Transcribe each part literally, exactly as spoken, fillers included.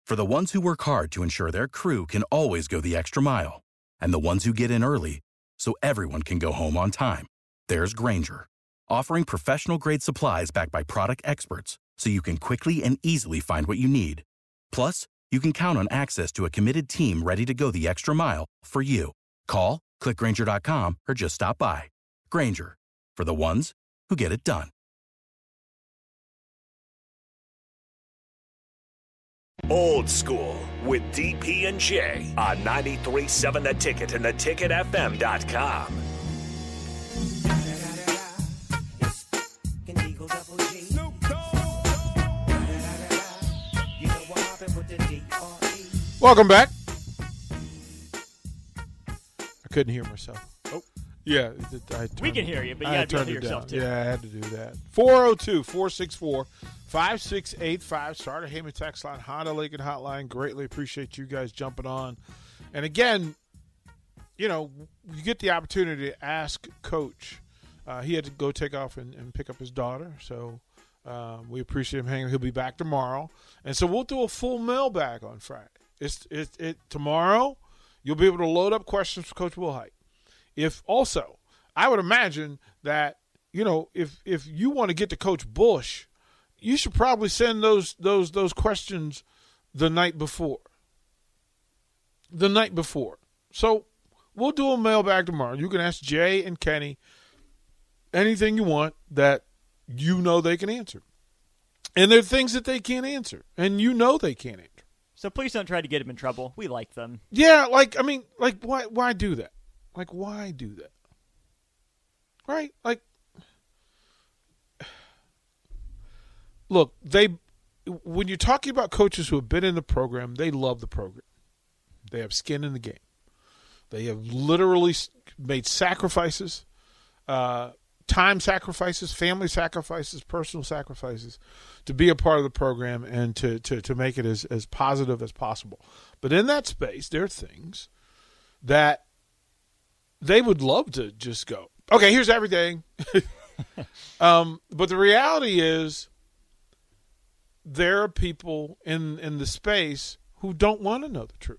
For the ones who work hard to ensure their crew can always go the extra mile, and the ones who get in early so everyone can go home on time, there's Grainger, offering professional-grade supplies backed by product experts so you can quickly and easily find what you need. Plus, you can count on access to a committed team ready to go the extra mile for you. Call, click Grainger dot com, or just stop by. Grainger, for the ones who get it done. Old School with D P and J on ninety-three point seven The Ticket and the ticket f m dot com. Welcome back. I couldn't hear myself. Oh, yeah. I we can hear you, but you I got to turned hear it yourself down. too. Yeah, I had to do that. four oh two, four six four, five six eight five. Starter Heyman text line, Honda Lincoln hotline. Greatly appreciate you guys jumping on. And again, you know, you get the opportunity to ask Coach. Uh, he had to go take off and, and pick up his daughter, so um, we appreciate him hanging. He'll be back tomorrow, and so we'll do a full mailbag on Friday. It's it, it tomorrow. You'll be able to load up questions for Coach Wilhite. If also, I would imagine that you know if if you want to get to Coach Bush, you should probably send those those those questions the night before. The night before. So we'll do a mailbag tomorrow. You can ask Jay and Kenny anything you want that you know they can answer. And there are things that they can't answer, and you know they can't answer. So please don't try to get them in trouble. We like them. Yeah, like, I mean, like, why why do that? Like, why do that? Right? Like, look, they when you're talking about coaches who have been in the program, they love the program. They have skin in the game. They have literally made sacrifices, uh, time sacrifices, family sacrifices, personal sacrifices to be a part of the program and to, to, to make it as, as positive as possible. But in that space, there are things that they would love to just go, okay, here's everything. um, but the reality is there are people in, in the space who don't want to know the truth.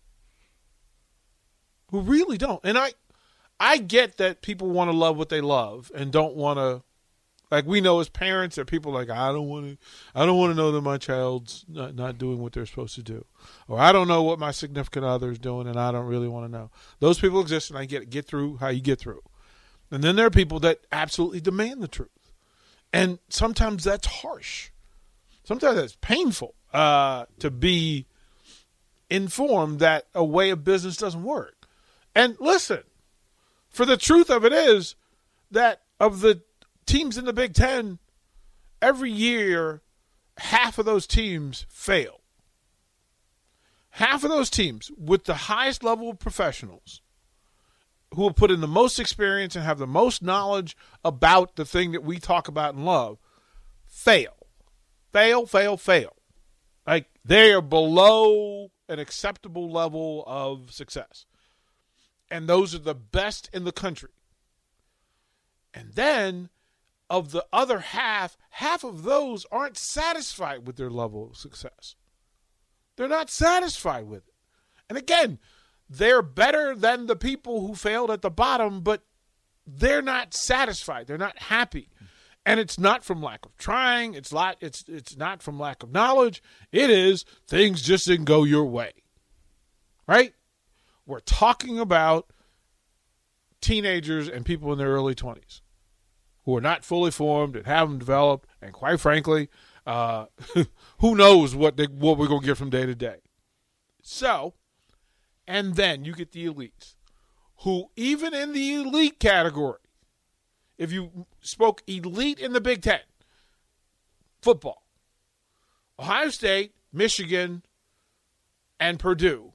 Who really don't. And I I get that people want to love what they love and don't want to, like we know as parents, there are people like, I don't want to I don't want to know that my child's not, not doing what they're supposed to do. Or I don't know what my significant other is doing and I don't really want to know. Those people exist and I get it. Get through how you get through. And then there are people that absolutely demand the truth. And sometimes that's harsh. Sometimes that's painful uh, to be informed that a way of business doesn't work. And listen, for the truth of it is that of the teams in the Big Ten, every year, half of those teams fail. Half of those teams with the highest level of professionals who will put in the most experience and have the most knowledge about the thing that we talk about and love fail. Fail, fail, fail. Like they are below an acceptable level of success. And those are the best in the country. And then, of the other half, half of those aren't satisfied with their level of success. They're not satisfied with it. And again, they're better than the people who failed at the bottom, but they're not satisfied. They're not happy. And it's not from lack of trying. It's not, it's, it's not from lack of knowledge. It is things just didn't go your way. Right? We're talking about teenagers and people in their early twenties who are not fully formed and haven't developed, and quite frankly, uh, who knows what they, what we're going to get from day to day. So, and then you get the elites, who even in the elite category, if you spoke elite in the Big Ten, football, Ohio State, Michigan, and Purdue,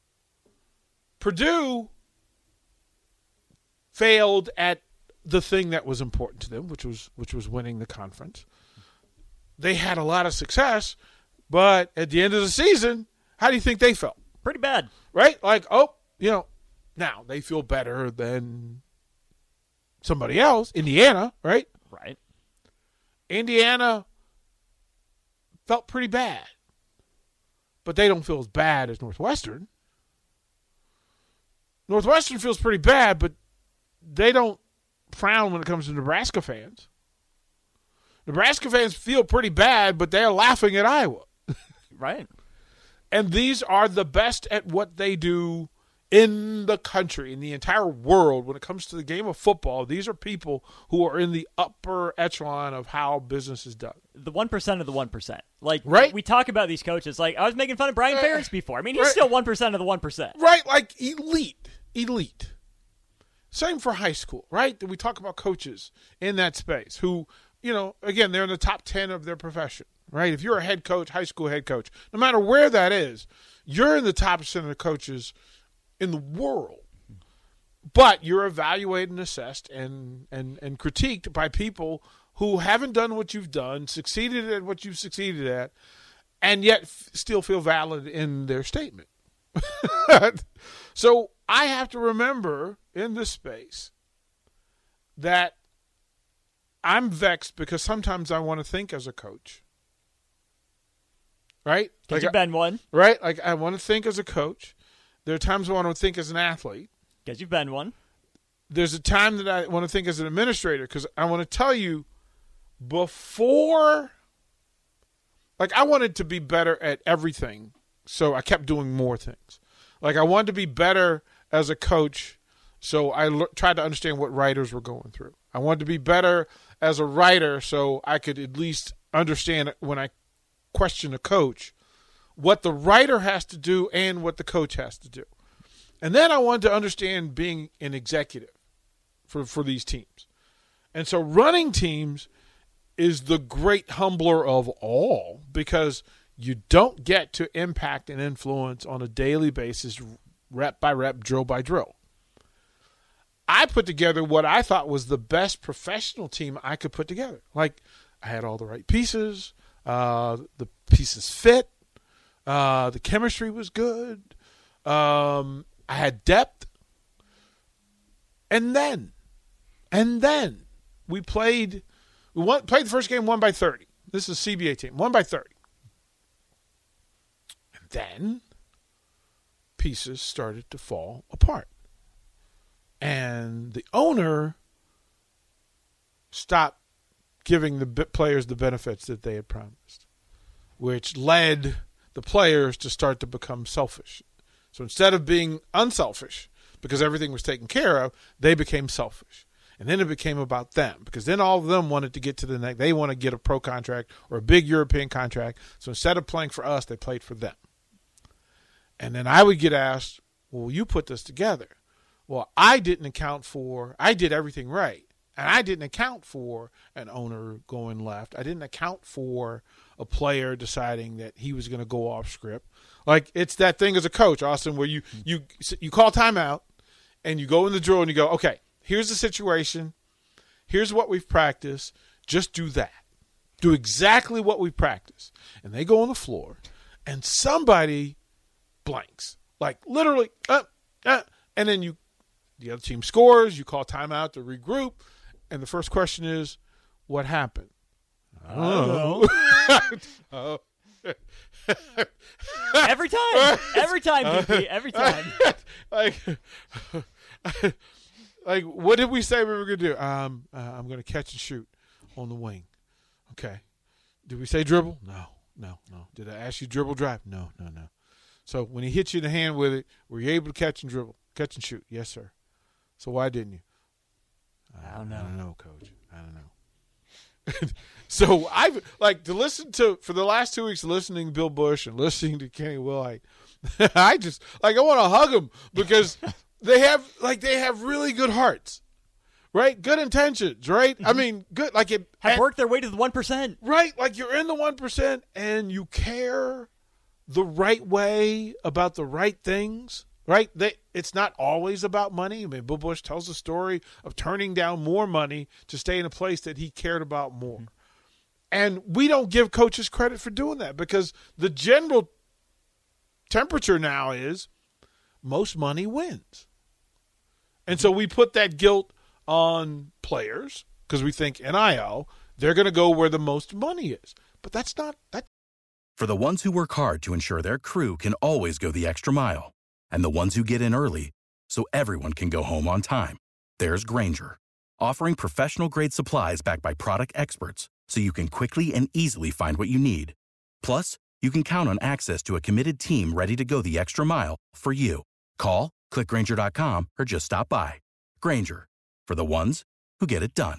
Purdue failed at the thing that was important to them, which was which was winning the conference. They had a lot of success, but at the end of the season, how do you think they felt? Pretty bad. Right? Like, oh, you know, now they feel better than somebody else. Indiana, right? Right. Indiana felt pretty bad. but they don't feel as bad as Northwestern. Northwestern feels pretty bad, but they don't frown when it comes to Nebraska fans. Nebraska fans feel pretty bad, but they're laughing at Iowa. Right. And these are the best at what they do in the country, in the entire world. When it comes to the game of football, these are people who are in the upper echelon of how business is done. The one percent of the one percent. Like, right? We talk about these coaches. Like, I was making fun of Brian Uh, Ferentz before. I mean, he's right. still one percent of the one percent. Right, like elite, elite. Same for high school, right? We talk about coaches in that space who, you know, again, they're in the top ten of their profession, right? If you're a head coach, high school head coach, no matter where that is, you're in the top percent of the coaches in the world. But you're evaluated and assessed and, and, and critiqued by people who haven't done what you've done, succeeded at what you've succeeded at, and yet f- still feel valid in their statement. So I have to remember in this space that I'm vexed because sometimes I want to think as a coach. Right? Because Like you've been one. Right? Like I want to think as a coach. There are times I want to think as an athlete. Because you've been one. There's a time that I want to think as an administrator because I want to tell you before, like I wanted to be better at everything, so I kept doing more things. Like I wanted to be better as a coach, so I l- tried to understand what writers were going through. I wanted to be better as a writer, so I could at least understand when I question a coach what the writer has to do and what the coach has to do. And then I wanted to understand being an executive for, for these teams. And so running teams is the great humbler of all because you don't get to impact and influence on a daily basis, rep by rep, drill by drill. I put together what I thought was the best professional team I could put together. Like I had all the right pieces. Uh, the pieces fit. Uh, the chemistry was good. Um, I had depth. And then, and then we played, we won, played the first game, won by thirty. This is a C B A team, won by thirty. And then pieces started to fall apart. And the owner stopped giving the players the benefits that they had promised, which led the players to start to become selfish. So instead of being unselfish, because everything was taken care of, they became selfish. And then it became about them, because then all of them wanted to get to the next. They want to get a pro contract or a big European contract. So instead of playing for us, they played for them. And then I would get asked, well, you put this together. Well, I didn't account for, I did everything right. And I didn't account for an owner going left. I didn't account for a player deciding that he was going to go off script. Like it's that thing as a coach, Austin, where you, you, you call timeout and you go in the drill and you go, okay, here's the situation. Here's what we've practiced. Just do that. Do exactly what we practiced. And they go on the floor and somebody blanks. Like literally, uh, uh, and then you, the other team scores, you call timeout to regroup, and the first question is, what happened? I don't know. Oh. Every time. Every time, D P. Every time. like, like, what did we say we were going to do? Um, uh, I'm going to catch and shoot on the wing. Okay. Did we say dribble? No, no, no. Did I ask you dribble drive? No, no, no. So when he hit you in the hand with it, were you able to catch and dribble? Catch and shoot? Yes, sir. So why didn't you? I don't know. I don't know, Coach. I don't know. So I've like to listen to for the last two weeks listening to Bill Bush and listening to Kenny Wilhite. I just like I want to hug them because they have like they have really good hearts, right? Good intentions, right? Mm-hmm. I mean, good like it have and, worked their way to the one percent, right? Like you're in the one percent and you care the right way about the right things. Right? They, it's not always about money. I mean, Bill Bush tells the story of turning down more money to stay in a place that he cared about more. Mm-hmm. And we don't give coaches credit for doing that because the general temperature now is most money wins. And so we put that guilt on players because we think N I L, they're going to go where the most money is. But that's not that For the ones who work hard to ensure their crew can always go the extra mile, and the ones who get in early so everyone can go home on time, there's Grainger, offering professional-grade supplies backed by product experts so you can quickly and easily find what you need. Plus, you can count on access to a committed team ready to go the extra mile for you. Call, click Grainger dot com, or just stop by. Grainger, for the ones who get it done.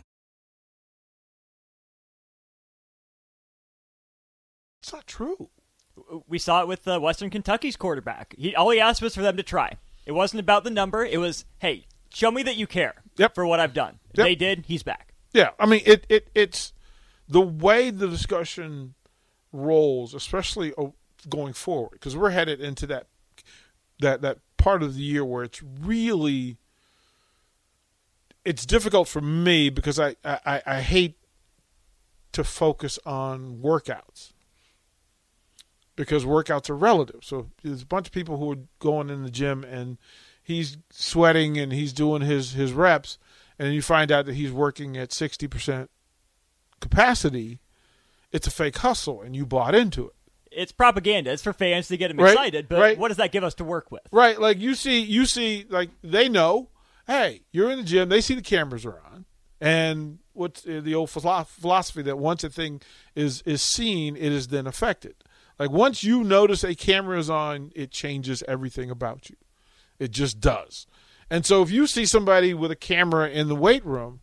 It's not true. We saw it with uh, Western Kentucky's quarterback. He, all he asked was for them to try. It wasn't about the number. It was, hey, show me that you care Yep. for what I've done. Yep. They did. He's back. Yeah, I mean, it, it it's the way the discussion rolls, especially going forward, because we're headed into that that that part of the year where it's really it's difficult for me because I, I, I hate to focus on workouts because workouts are relative. So there's a bunch of people who are going in the gym and he's sweating and he's doing his, his reps, and you find out that he's working at sixty percent capacity. It's a fake hustle, and you bought into it. It's propaganda. It's for fans to get them Right, excited, but right. what does that give us to work with? Right, like you see, you see, like they know, hey, you're in the gym. They see the cameras are on, and what's the old philosophy that once a thing is is seen, it is then affected. Like once you notice a camera is on, it changes everything about you. It just does. And so if you see somebody with a camera in the weight room,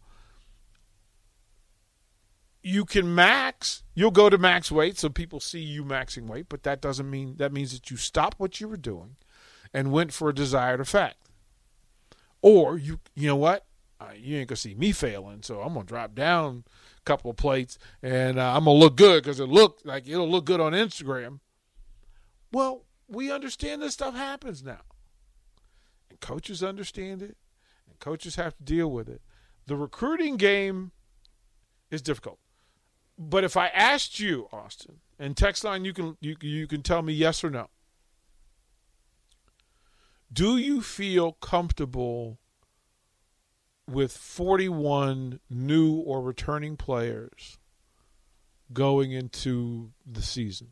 you can max, you'll go to max weight so people see you maxing weight, but that doesn't mean, that means that you stop what you were doing and went for a desired effect. Or you, you know what? Uh, you ain't gonna see me failing, so I'm gonna drop down a couple of plates and uh, I'm gonna look good because it look like it'll look good on Instagram. Well, we understand this stuff happens now, and coaches understand it, and coaches have to deal with it. The recruiting game is difficult, but if I asked you, Austin, and text line, you can you you can tell me yes or no. Do you feel comfortable with forty-one new or returning players going into the season?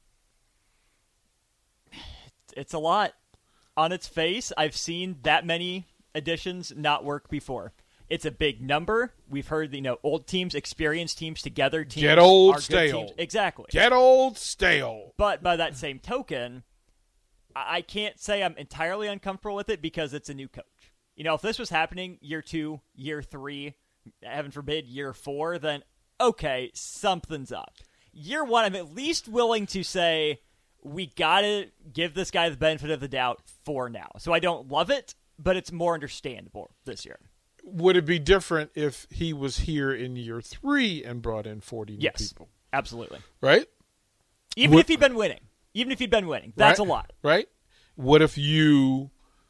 It's a lot. On its face, I've seen that many additions not work before. It's a big number. We've heard, you know, old teams, experienced teams together. Teams Get old, are good stay teams. old. Exactly. Get old, stay old. But by that same token, I I can't say I'm entirely uncomfortable with it because it's a new coach. You know, if this was happening year two, year three, heaven forbid, year four, then okay, something's up. Year one, I'm at least willing to say we got to give this guy the benefit of the doubt for now. So I don't love it, but it's more understandable this year. Would it be different if he was here in year three and brought in forty new Yes, people? absolutely. Right? Even What- if he'd been winning. Even if he'd been winning. That's Right? a lot. Right? What if you...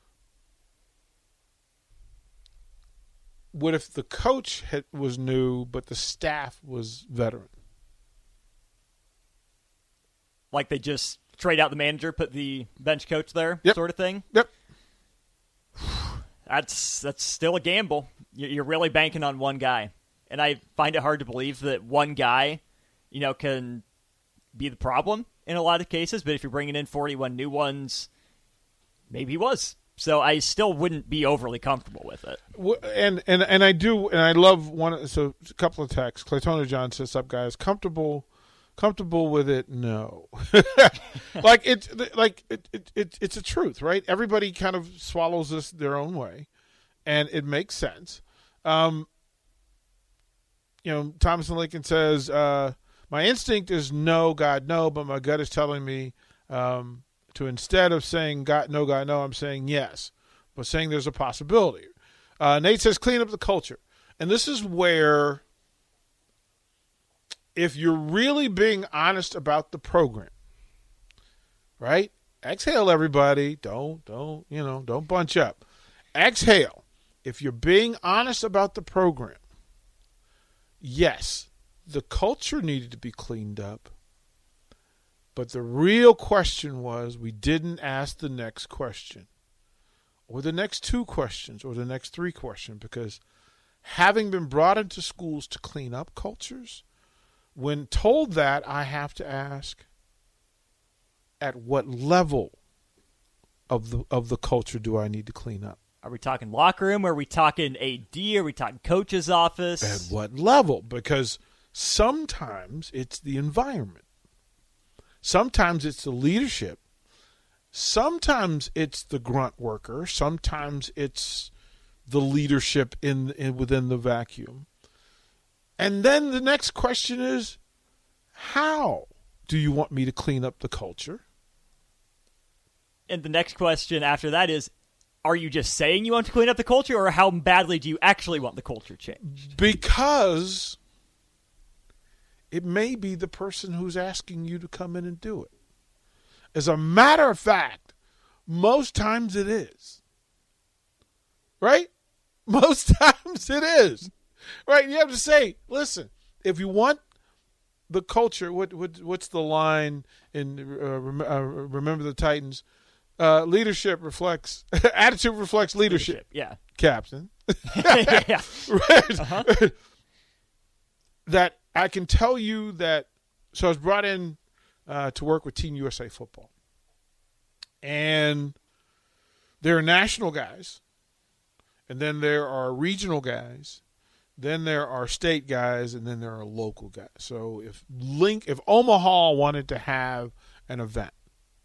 What if the coach had, was new, but the staff was veteran? Like they just trade out the manager, put the bench coach there, Yep. sort of thing. Yep. That's that's still a gamble. You- You're really banking on one guy. And I find it hard to believe that one guy, you know, can be the problem in a lot of cases. But if you're bringing in forty-one new ones, maybe he was. So I still wouldn't be overly comfortable with it. Wh- And and and I do, and I love one. So a couple of texts. Claytona John says, "Up guys, comfortable, comfortable with it? No, like it's like it, it, it it's a truth, right? Everybody kind of swallows this their own way, and it makes sense. Um, you know, Thomas and Lincoln says, uh, "My instinct is no, God, no, but my gut is telling me." Um, To instead of saying God no, God no, I'm saying yes, but saying there's a possibility. Uh, Nate says clean up the culture, and this is where, if you're really being honest about the program, right? Exhale, everybody. Don't don't you know? Don't bunch up. Exhale. If you're being honest about the program, yes, the culture needed to be cleaned up. But the real question was we didn't ask the next question or the next two questions or the next three questions, because having been brought into schools to clean up cultures, when told that, I have to ask, at what level of the of the culture do I need to clean up? Are we talking locker room? Are we talking A D? Are we talking coach's office? At what level? Because sometimes it's the environment. Sometimes it's the leadership. Sometimes it's the grunt worker. Sometimes it's the leadership in, in within the vacuum. And then the next question is, how do you want me to clean up the culture? And the next question after that is, are you just saying you want to clean up the culture, or how badly do you actually want the culture changed? Because it may be the person who's asking you to come in and do it. As a matter of fact, most times it is. Right? Most times it is. Right? You have to say, listen, if you want the culture, what, what what's the line in uh, rem- uh, Remember the Titans? Uh, leadership reflects, attitude reflects leadership. leadership yeah. Captain. yeah. Right. Uh-huh. That I can tell you that, so I was brought in uh, to work with Team U S A Football. And there are national guys, and then there are regional guys, then there are state guys, and then there are local guys. So if Link, if Omaha wanted to have an event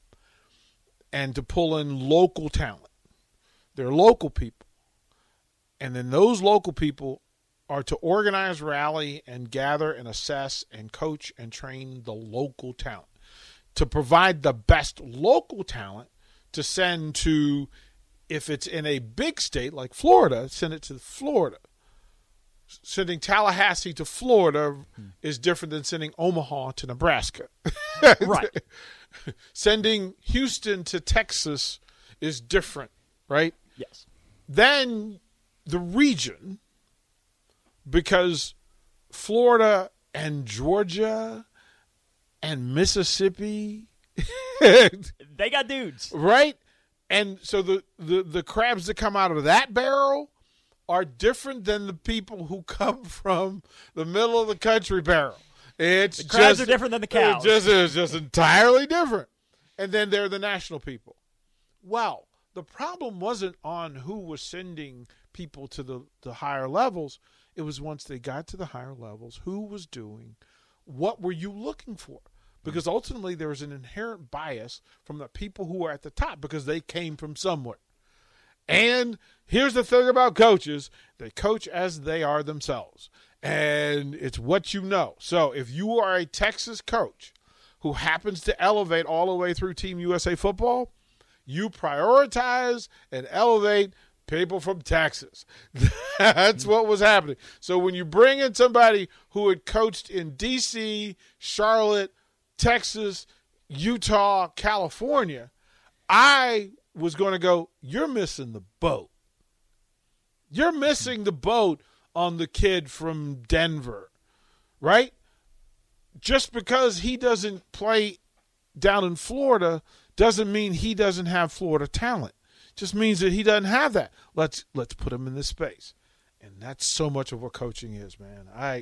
and to pull in local talent, they're local people. And then those local people are to organize, rally, and gather and assess and coach and train the local talent, to provide the best local talent to send to, if it's in a big state like Florida, send it to Florida. Sending Tallahassee to Florida hmm. is different than sending Omaha to Nebraska. Right. Sending Houston to Texas is different, right? Yes. Then the region, because Florida and Georgia and Mississippi, they got dudes. Right? And so the, the, the crabs that come out of that barrel are different than the people who come from the middle of the country barrel. It's the crabs just, are different than the cows. It just, it's just entirely different. And then they're the national people. Well, the problem wasn't on who was sending people to the, the higher levels. It was once they got to the higher levels, who was doing, what were you looking for? Because ultimately there was an inherent bias from the people who are at the top because they came from somewhere. And here's the thing about coaches, they coach as they are themselves. And it's what you know. So if you are a Texas coach who happens to elevate all the way through Team U S A Football, you prioritize and elevate people from Texas. That's what was happening. So when you bring in somebody who had coached in D C, Charlotte, Texas, Utah, California, I was going to go, you're missing the boat. You're missing the boat on the kid from Denver, right? Just because he doesn't play down in Florida doesn't mean he doesn't have Florida talent. Just means that he doesn't have that. Let's let's put him in this space. And that's so much of what coaching is, man. I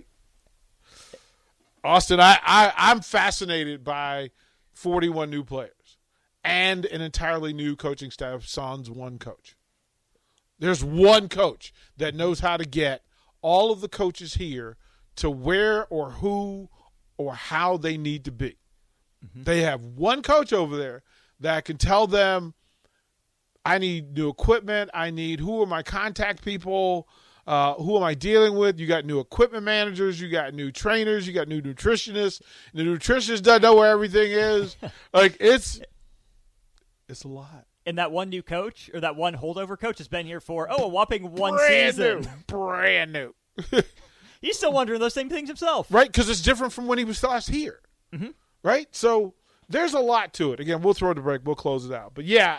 Austin, I, I, I'm fascinated by forty-one new players and an entirely new coaching staff, sans one coach. There's one coach that knows how to get all of the coaches here to where or who or how they need to be. Mm-hmm. They have one coach over there that can tell them, I need new equipment. I need, who are my contact people? Uh, who am I dealing with? You got new equipment managers. You got new trainers. You got new nutritionists. The nutritionist doesn't know where everything is. Like, it's it's a lot. And that one new coach or that one holdover coach has been here for, oh, a whopping one Brand season. New. Brand new. He's still wondering those same things himself. Right, because it's different from when he was last here. Mm-hmm. Right? So there's a lot to it. Again, we'll throw the break. We'll close it out. But, yeah,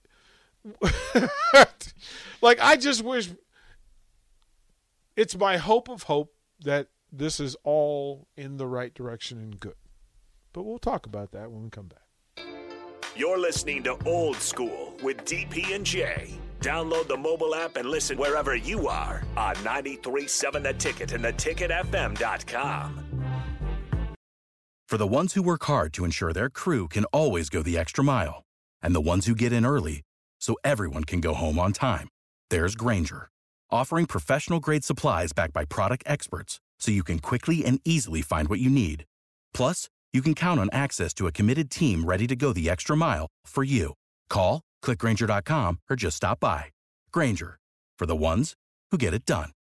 it, like, I just wish – it's my hope of hope that this is all in the right direction and good. But we'll talk about that when we come back. You're listening to Old School with D P and J. Download the mobile app and listen wherever you are on ninety-three point seven The Ticket and the ticket f m dot com. For the ones who work hard to ensure their crew can always go the extra mile, and the ones who get in early so everyone can go home on time, there's Grainger, offering professional-grade supplies backed by product experts so you can quickly and easily find what you need. Plus, you can count on access to a committed team ready to go the extra mile for you. Call, click Grainger dot com, or just stop by. Grainger, for the ones who get it done.